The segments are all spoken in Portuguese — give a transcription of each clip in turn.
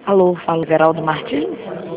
Alô, fala Everaldo Martins.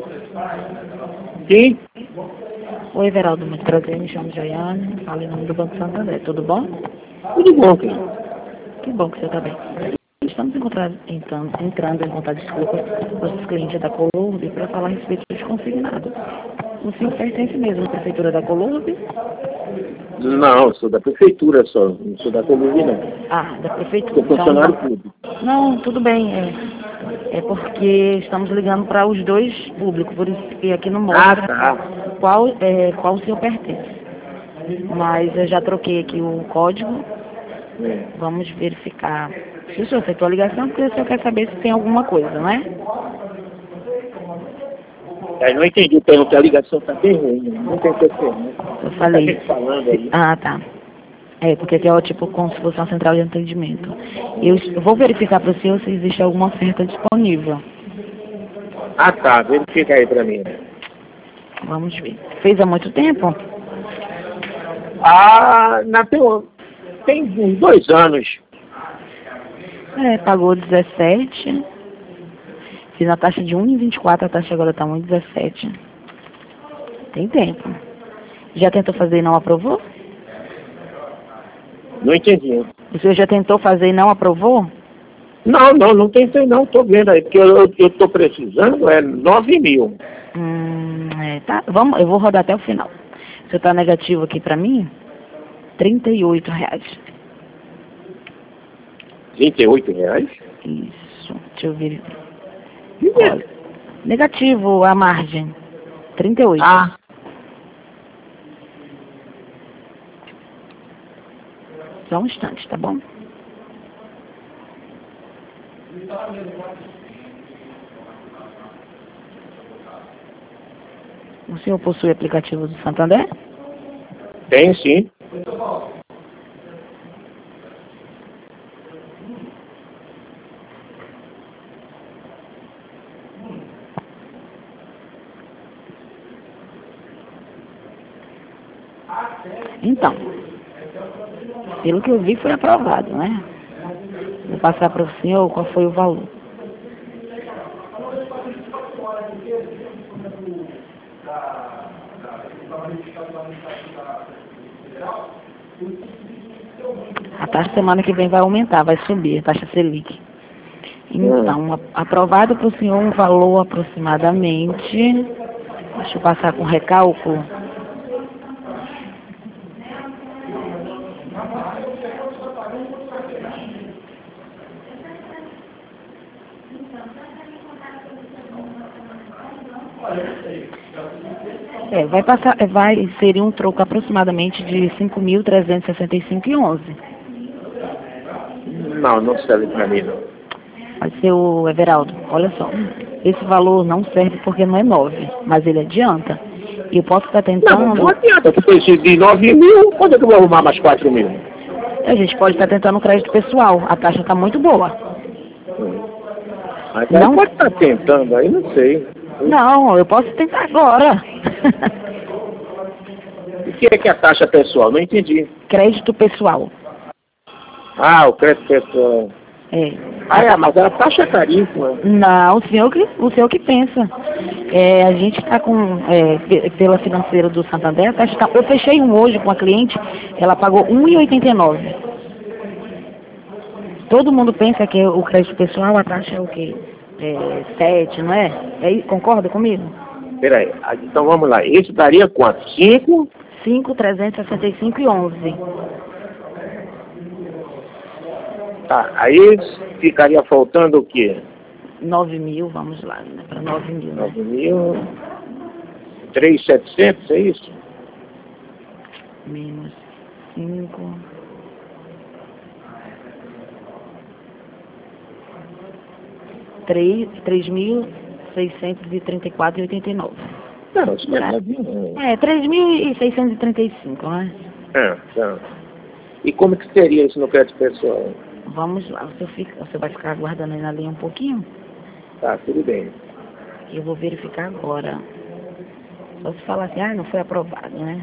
Sim, Oi, Everaldo, muito prazer, me chamo Jaiane, falo em nome do Banco Santander, tudo bom? tudo bom, querido. Que bom que você está bem. Estamos entrando em contato, desculpa, com os clientes da Colurb para falar a respeito dos consignados. O senhor pertence mesmo à prefeitura da Colurb? Não, eu sou da prefeitura só, não sou da Colômbia, não. Ah, da prefeitura. Sou funcionário público. Não, tudo bem, é porque estamos ligando para os dois públicos, por isso que aqui não mostra Tá. qual o senhor pertence. Mas eu já troquei aqui o código. É. Vamos verificar se o senhor aceitou a ligação, porque o senhor quer saber se tem alguma coisa, né? Eu não entendi, perguntar, a ligação está bem ruim, não tem interferência, né? Eu falei. Muita gente falando aí. Ah, tá. É, porque aqui é tipo como se fosse uma central de atendimento. Eu vou verificar para o senhor se existe alguma oferta disponível. Ah, tá, verifica aí para mim. Vamos ver. Fez há muito tempo? Tem uns 2 anos. É, pagou 17. Fiz a taxa de 1,24, a taxa agora está 1,17. Tem tempo. Já tentou fazer e não aprovou? Não entendi. O senhor já tentou fazer e não aprovou? Não tentei não, tô vendo aí, porque eu tô precisando, 9 mil. Tá. Vamos, eu vou rodar até o final. O senhor está negativo aqui para mim? R$ 38. 38 reais? Isso. Deixa eu ver. Olha, negativo a margem. 38. Ah, Só um instante, tá bom? O senhor possui aplicativo do Santander? tem sim. Então, pelo que eu vi, foi aprovado, né? Vou passar para o senhor qual foi o valor. A taxa semana que vem vai aumentar, vai subir, a taxa Selic. Então, aprovado para o senhor um valor aproximadamente, deixa eu passar com recálculo. Vai ser um troco aproximadamente de 5.365,11. Não serve para mim não. Vai ser o Everaldo, olha só. Esse valor não serve porque não é 9, mas ele adianta. E eu posso estar tentando. Não adianta, eu preciso de 9 mil, quando é que eu vou arrumar mais 4 mil? A gente pode estar tentando crédito pessoal, a taxa está muito boa. Mas Não. pode estar tentando aí, não sei. Não, eu posso tentar agora. O que é a taxa pessoal? Não entendi. Crédito pessoal. Ah, o crédito pessoal. Mas a taxa é caríssima. Não, o senhor que pensa. A gente está pela financeira do Santander, a taxa eu fechei hoje com a cliente, ela pagou 1,89. Todo mundo pensa que o crédito pessoal, a taxa é o quê? 7, não é? Concorda comigo? Peraí, então vamos lá. Esse daria quanto? 5? 5.365,11. Tá, aí ficaria faltando o quê? 9 mil, vamos lá, né? Para 9 mil, né? 9 mil... 3.700, é isso? Menos 5... 3.634,89. Não, isso não é novinho, não. 3.635, né? Tá. E como que seria isso no crédito pessoal? Vamos lá, você vai ficar aguardando aí na linha um pouquinho? Tá, tudo bem. Eu vou verificar agora. Só se falar assim, não foi aprovado, né?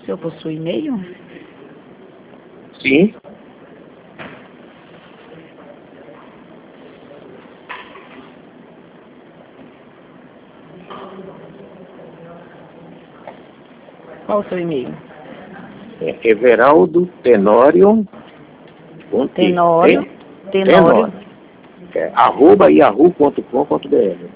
O senhor possui e-mail? Sim. Qual o seu e-mail? É Everaldo Tenório. Tenório. @yahoo.com.br.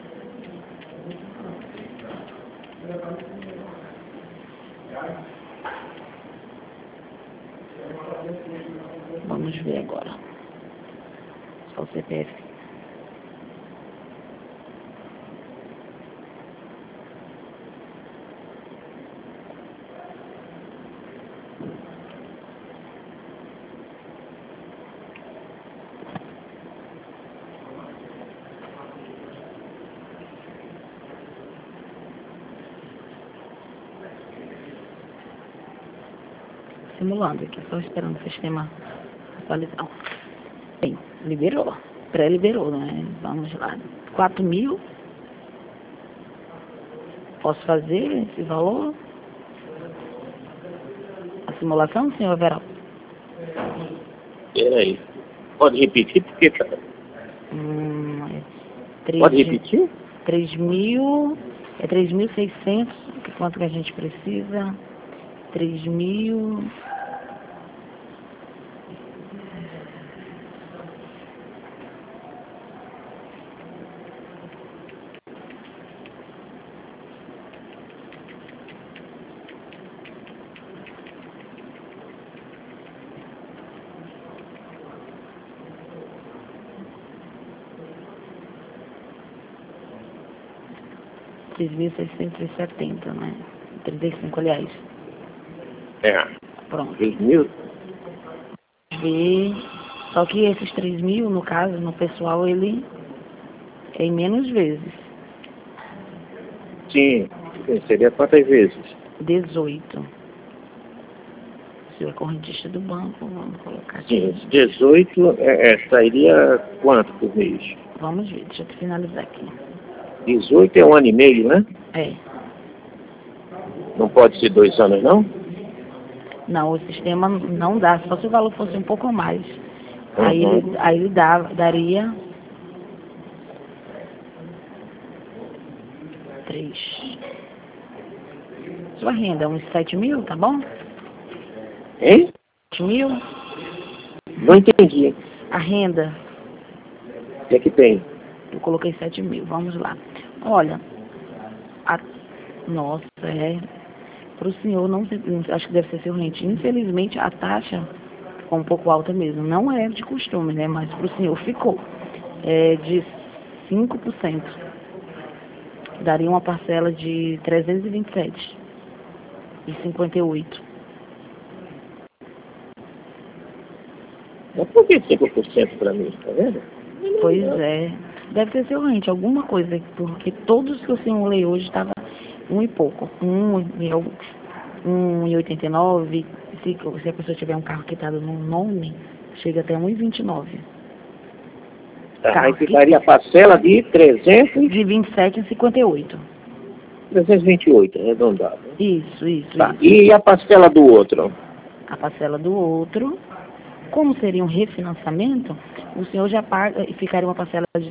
Vamos ver agora. Só o CPF. Simulando aqui, só esperando o sistema atualizar. Bem, liberou. Pré-liberou, né? Vamos lá. 4.000. Posso fazer esse valor? A simulação, senhor Everaldo? Peraí. Pode repetir, porque... Pode repetir? 3.000. É 3.600. Quanto que a gente precisa? 3.000. R$3.670, né? 35, aliás. É. Pronto. 3.000? E só que esses 3.000, no caso, no pessoal, ele é em menos vezes. Sim. Seria quantas vezes? 18. Se é correntista do banco, vamos colocar aqui. Sim, 18 sairia quanto por mês? Vamos ver, deixa eu finalizar aqui. 18 é 1 ano e meio, né? É. Não pode ser 2 anos, não? Não, o sistema não dá, só se o valor fosse um pouco a mais. Uhum. Aí ele daria 3. Sua renda é uns 7.000, tá bom? Hein? 7.000? Não entendi. A renda, O que é que tem? eu coloquei 7.000, vamos lá. Olha, nossa, para o senhor, não acho que deve ser seu rente. Infelizmente, a taxa ficou um pouco alta mesmo. Não é de costume, né? Mas para o senhor ficou. É de 5%. Daria uma parcela de 327,58. Mas por que 5% para mim, tá vendo? Pois é. Deve ser seu rente, alguma coisa, porque todos que eu simulei hoje estavam 1 e pouco. 1,89. Se a pessoa tiver um carro quitado no nome, chega até 1,29. Aí ficaria a parcela de 300... De 27,58. 328, arredondado. Isso. Tá. E a parcela do outro? A parcela do outro, como seria um refinanciamento, o senhor já paga e ficaria uma parcela de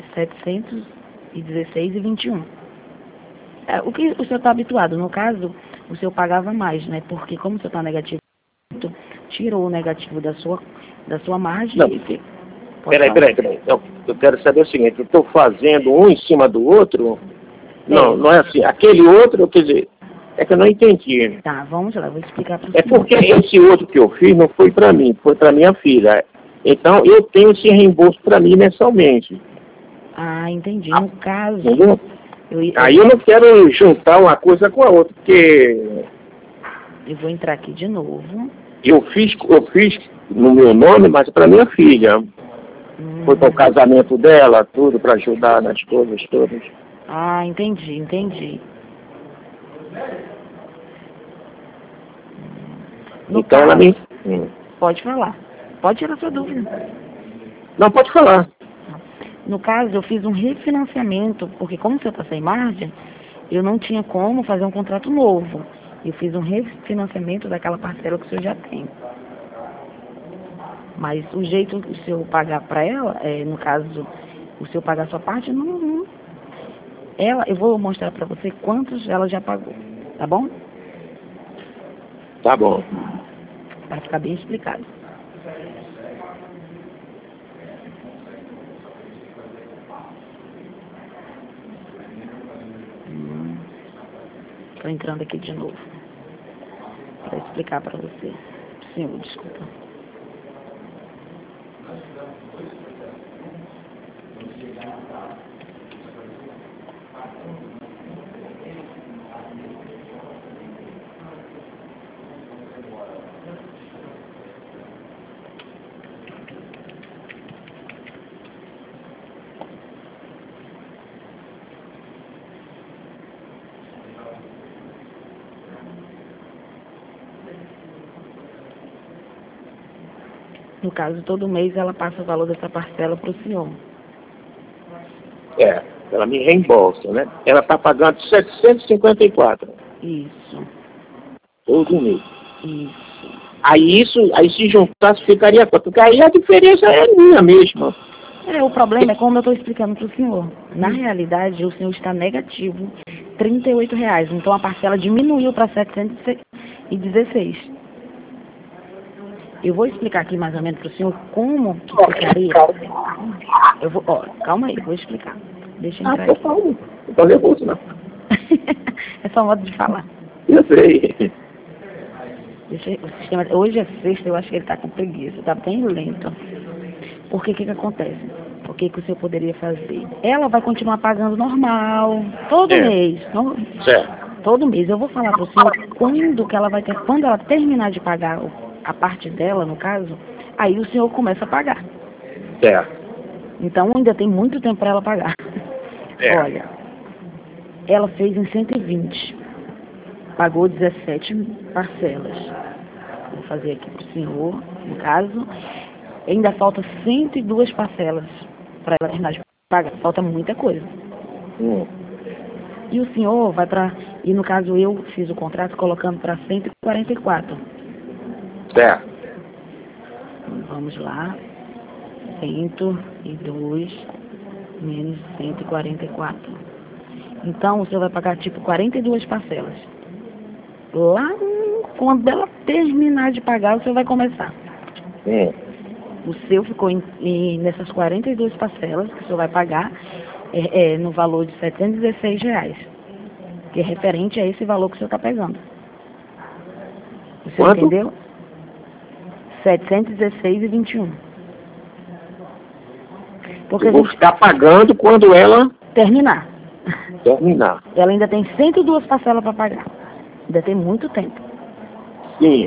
716,21. O que o senhor está habituado? No caso, o senhor pagava mais, né? Porque como o senhor está negativo, tirou o negativo da sua margem. Não. Peraí. Eu quero saber o seguinte, eu estou fazendo um em cima do outro? Não é assim. Aquele outro, quer dizer, é que eu não entendi. Tá, vamos lá, vou explicar para o senhor. É porque esse outro que eu fiz não foi para mim, foi para minha filha. Então, eu tenho esse reembolso para mim mensalmente. Ah, entendi. No caso... Entendeu? Aí eu não quero juntar uma coisa com a outra, porque... Eu vou entrar aqui de novo. Eu fiz no meu nome, mas para minha filha. Foi para o casamento dela, tudo, para ajudar nas coisas todas. Ah, entendi. No então caso, ela me... Pode falar. Pode tirar sua dúvida. Não, pode falar. No caso, eu fiz um refinanciamento, porque como você está sem margem, eu não tinha como fazer um contrato novo. Eu fiz um refinanciamento daquela parcela que o senhor já tem. Mas o jeito que o senhor pagar para ela, no caso, o senhor pagar a sua parte, eu vou mostrar para você quantos ela já pagou, tá bom? Tá bom. Para ficar bem explicado. Estou entrando aqui de novo para explicar para você. Senhor, desculpa. No caso, todo mês ela passa o valor dessa parcela para o senhor. Ela me reembolsa, né? Ela está pagando 754. Isso. Todo mês. Isso. Aí se juntasse, ficaria quanto? Porque aí a diferença é minha mesmo. O problema é como eu estou explicando para o senhor. Na realidade, o senhor está negativo R$ 38. Então a parcela diminuiu para 716. Eu vou explicar aqui mais ou menos para o senhor como que ficaria. Calma aí, vou explicar. Deixa eu entrar aqui. Não estou nervoso, não. É só um modo de falar. Eu sei. Hoje é sexta, eu acho que ele está com preguiça, está bem lento. Porque o que acontece? O que o senhor poderia fazer? Ela vai continuar pagando normal, todo mês. Certo. Todo mês. Eu vou falar para o senhor quando ela terminar de pagar a parte dela, no caso, aí o senhor começa a pagar. Certo. Então ainda tem muito tempo para ela pagar. Olha, ela fez em 120. Pagou 17 parcelas. Vou fazer aqui para o senhor, no caso. Ainda falta 102 parcelas para ela terminar de pagar. Falta muita coisa. E o senhor vai para... E no caso eu fiz o contrato colocando para 144. Certo. Vamos lá. 102 menos 144. Então o senhor vai pagar tipo 42 parcelas. Lá quando ela terminar de pagar, o senhor vai começar. O seu ficou nessas 42 parcelas que o senhor vai pagar no valor de R$ 716, que é referente a esse valor que o senhor está pegando. O senhor Quanto? entendeu? 716,21. Porque eu vou ficar pagando quando ela terminar. Ela ainda tem 102 parcelas para pagar. Ainda tem muito tempo. Sim.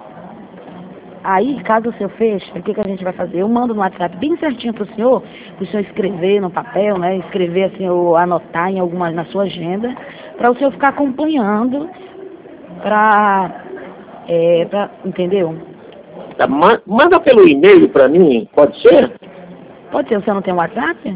Aí, caso o senhor feche, o que a gente vai fazer? Eu mando no WhatsApp bem certinho para o senhor escrever no papel, né? Escrever assim, ou anotar na sua agenda, para o senhor ficar acompanhando, entendeu? Tá, manda pelo e-mail para mim, pode ser? Pode ser, o senhor não tem WhatsApp?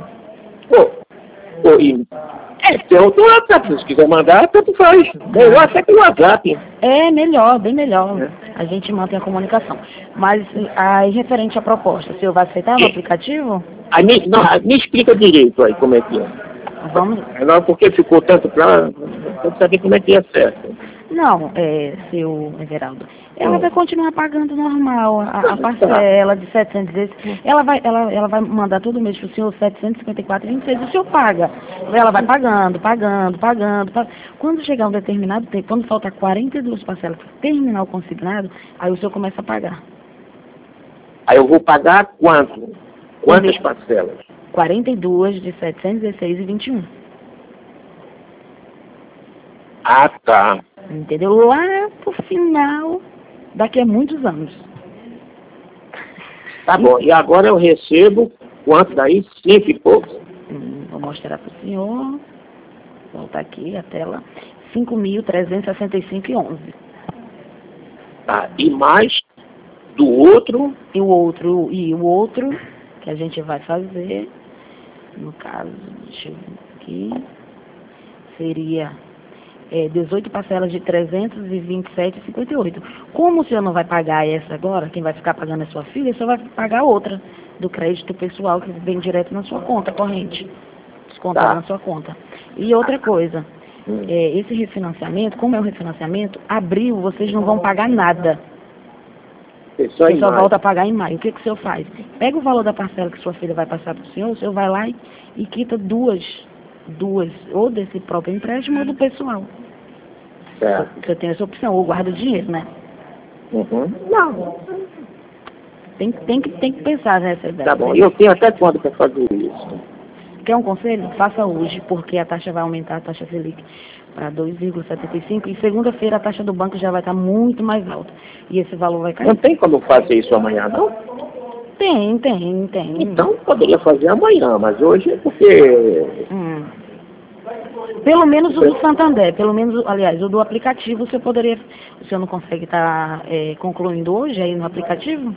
Tem outro WhatsApp, se quiser mandar, tanto faz. Melhor até pelo WhatsApp. É melhor, bem melhor. A gente mantém a comunicação. Mas aí, referente à proposta, o senhor vai aceitar no aplicativo? Me explica direito aí como é que é. Vamos. Não, porque ficou tanto para saber como é que é certo. Não, seu Everaldo. Ela vai continuar pagando normal a parcela de 700. Ela vai mandar todo mês para o senhor 754,26. O senhor paga. Ela vai pagando. Quando chegar um determinado tempo, quando faltar 42 parcelas para terminar o consignado, aí o senhor começa a pagar. Aí eu vou pagar quanto? Quantas parcelas? 42 de 716,21. Ah, tá. Entendeu? Lá pro final, daqui a muitos anos. Tá bom. E agora eu recebo quanto daí? 5 e poucos? Vou mostrar para o senhor. Voltar aqui a tela. 5.365,11. Tá. E mais do outro? E o outro que a gente vai fazer, no caso, deixa eu ver aqui, seria 18 parcelas de 327,58. Como o senhor não vai pagar essa agora, quem vai ficar pagando é sua filha, o senhor vai pagar outra do crédito pessoal que vem direto na sua conta corrente, descontado na sua conta. E outra coisa, esse refinanciamento, como é um refinanciamento, abril vocês não vão pagar nada. Você só volta a pagar em maio. O que o senhor faz? Pega o valor da parcela que sua filha vai passar para o senhor vai lá e quita duas, ou desse próprio empréstimo ou do pessoal. Certo. Você tem essa opção, ou guarda o dinheiro, né? Não. Tem que pensar nessa ideia. Tá bom, e eu tenho até quando para fazer isso? Quer um conselho? Faça hoje, porque a taxa vai aumentar, a taxa Selic, para 2,75, e segunda-feira a taxa do banco já vai estar muito mais alta. E esse valor vai cair. Não tem como fazer isso amanhã, não? Tem. Então, poderia fazer amanhã, mas hoje é porque... Pelo menos o do Santander, aliás, o do aplicativo, o senhor não consegue estar concluindo hoje aí no aplicativo?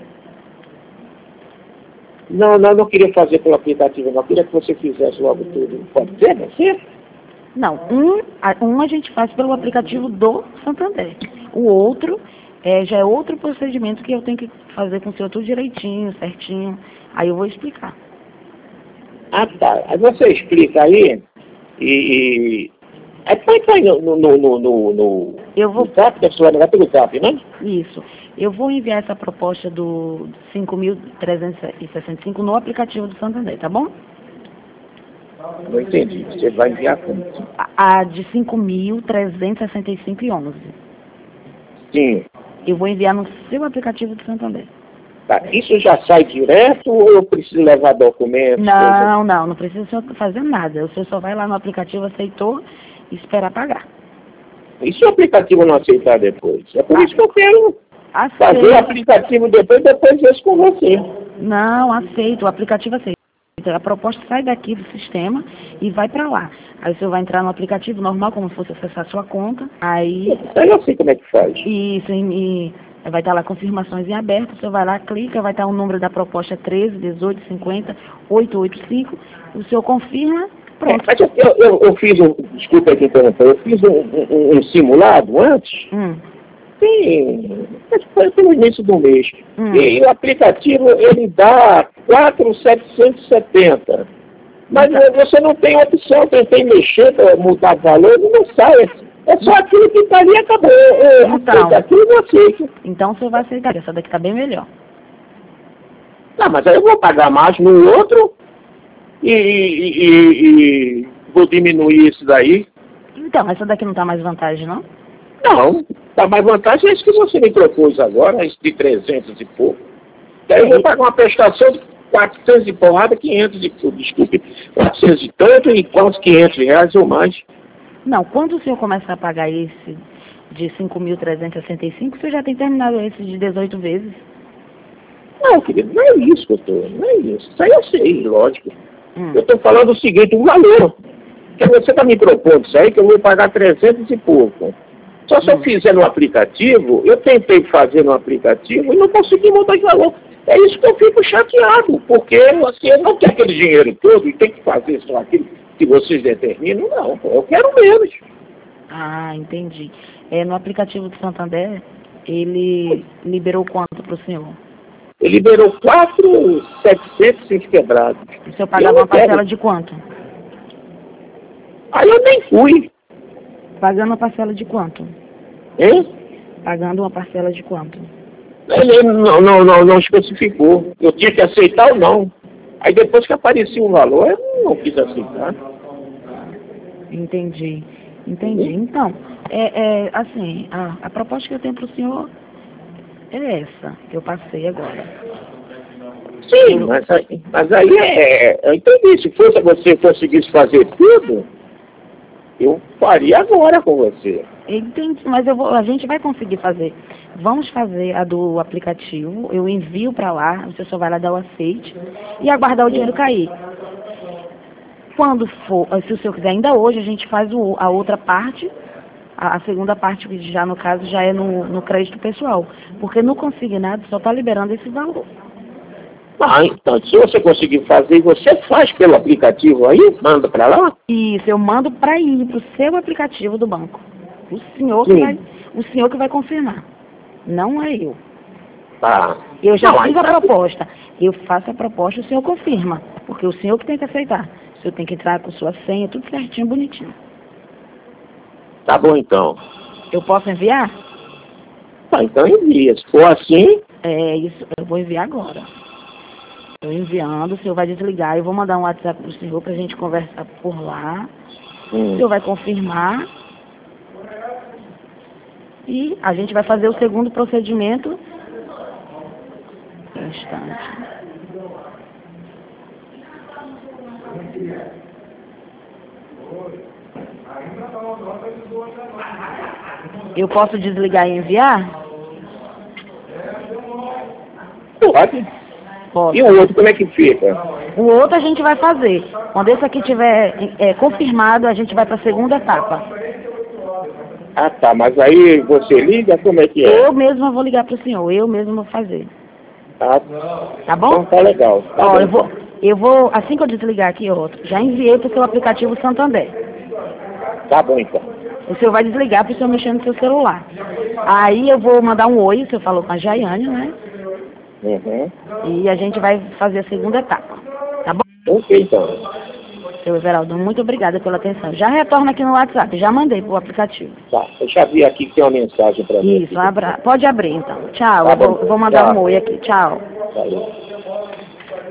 Não queria fazer pelo aplicativo, não. Queria que você fizesse logo tudo. Pode ser, não é? Não, um a gente faz pelo aplicativo do Santander. O outro já é outro procedimento que eu tenho que fazer com o senhor tudo direitinho, certinho. Aí eu vou explicar. Ah, tá. Aí você explica aí e põe no TAP, da sua vai pelo TAP, né? Isso. Eu vou enviar essa proposta do 5.365 no aplicativo do Santander, tá bom? Não entendi. Você vai enviar como? A de 5.365,11. Sim. Eu vou enviar no seu aplicativo do Santander. Tá. Isso já sai direto ou eu preciso levar documentos? Não precisa fazer nada. O senhor só vai lá no aplicativo, aceitou e esperar pagar. E se o aplicativo não aceitar depois? É por isso que eu quero fazer o aplicativo depois isso com você. Não, aceito. O aplicativo aceita. A proposta sai daqui do sistema e vai para lá. Aí o senhor vai entrar no aplicativo normal, como se fosse acessar a sua conta. Aí eu sei como é que faz. Isso, e vai estar lá confirmações em aberto. O senhor vai lá, clica, vai estar o número da proposta 13, 18, 50, 885. O senhor confirma, pronto. Mas eu fiz desculpa aí te interromper, eu fiz um simulado antes. Sim, foi pelo início do mês. E o aplicativo, ele dá 4.770. Mas você não tem opção, eu tentei mexer para mudar o valor, não sai. É só aquilo que está ali e acabou. Aquilo não aceito. Então você vai aceitar, essa daqui está bem melhor. Não, mas aí eu vou pagar mais no outro e vou diminuir isso daí. Então, essa daqui não está mais vantagem, não? Não, dá mais vantagem é isso que você me propôs agora, isso de 300 e pouco. Daí eu vou pagar uma prestação de 400 e porrada, 500 e pouco, desculpe, 400 e tanto e quase 500 reais ou mais. Não, quando o senhor começar a pagar esse de 5.365, o senhor já tem terminado esse de 18 vezes? Não, querido, não é isso que eu estou, não é isso. Isso aí eu sei, lógico. Eu estou falando o seguinte, o valor. Que você está me propondo isso aí, que eu vou pagar 300 e pouco. Só se eu fizer no aplicativo, eu tentei fazer no aplicativo e não consegui mudar de valor. É isso que eu fico chateado, porque assim, eu não quero aquele dinheiro todo e tem que fazer só aquilo que vocês determinam. Não, eu quero menos. Ah, entendi. No aplicativo do Santander, ele liberou quanto para o senhor? Ele liberou 4.700 quebrados. O senhor pagava uma parcela de quanto? Aí eu nem fui. Pagando uma parcela de quanto? Hein? Pagando uma parcela de quanto? Ele não especificou. Eu tinha que aceitar ou não. Aí depois que aparecia um valor, eu não quis aceitar. Entendi. Então, assim, a proposta que eu tenho para o senhor é essa, que eu passei agora. Sim, mas aí eu entendi. Se você conseguisse fazer tudo, eu faria agora com você. Entendi, mas a gente vai conseguir fazer. Vamos fazer a do aplicativo, eu envio para lá, você só vai lá dar o aceite e aguardar o dinheiro cair. Quando for, se o senhor quiser, ainda hoje a gente faz a outra parte, a segunda parte, que já no caso já é no crédito pessoal, porque no consignado só está liberando esse valor. Ah, então, se você conseguir fazer, você faz pelo aplicativo aí? Manda para lá? Isso, eu mando para ir para o seu aplicativo do banco. O senhor que vai confirmar. Não é eu. Tá. Eu já fiz a proposta. Eu faço a proposta e o senhor confirma. Porque o senhor que tem que aceitar. O senhor tem que entrar com sua senha, tudo certinho, bonitinho. Tá bom, então. Eu posso enviar? Tá, então envia. Se for assim... Isso, eu vou enviar agora. Estou enviando, o senhor vai desligar. Eu vou mandar um WhatsApp para o senhor para a gente conversar por lá. O senhor vai confirmar. E a gente vai fazer o segundo procedimento. Um instante. Eu posso desligar e enviar? Pode. Posso. E o outro, como é que fica? O outro a gente vai fazer. Quando esse aqui tiver confirmado, a gente vai para a segunda etapa. Ah, tá. Mas aí você liga? Como é que é? Eu mesma vou ligar para o senhor. Eu mesma vou fazer. Tá bom? Então tá legal. Tá Ó, bom. eu vou, assim que eu desligar aqui, outro, já enviei para o seu aplicativo Santander. Tá bom, então. O senhor vai desligar para o senhor mexer no seu celular. Aí eu vou mandar um oi, o senhor falou com a Jaiane, né? Uhum. E a gente vai fazer a segunda etapa. Tá bom? Ok, então. Seu Everaldo, muito obrigada pela atenção. Já retorna aqui no WhatsApp, já mandei pro aplicativo. Tá, deixa eu ver aqui que tem uma mensagem para mim. Isso, pode abrir então. Tchau, Tá eu bom. vou mandar Tchau. um oi aqui. Tchau. Valeu.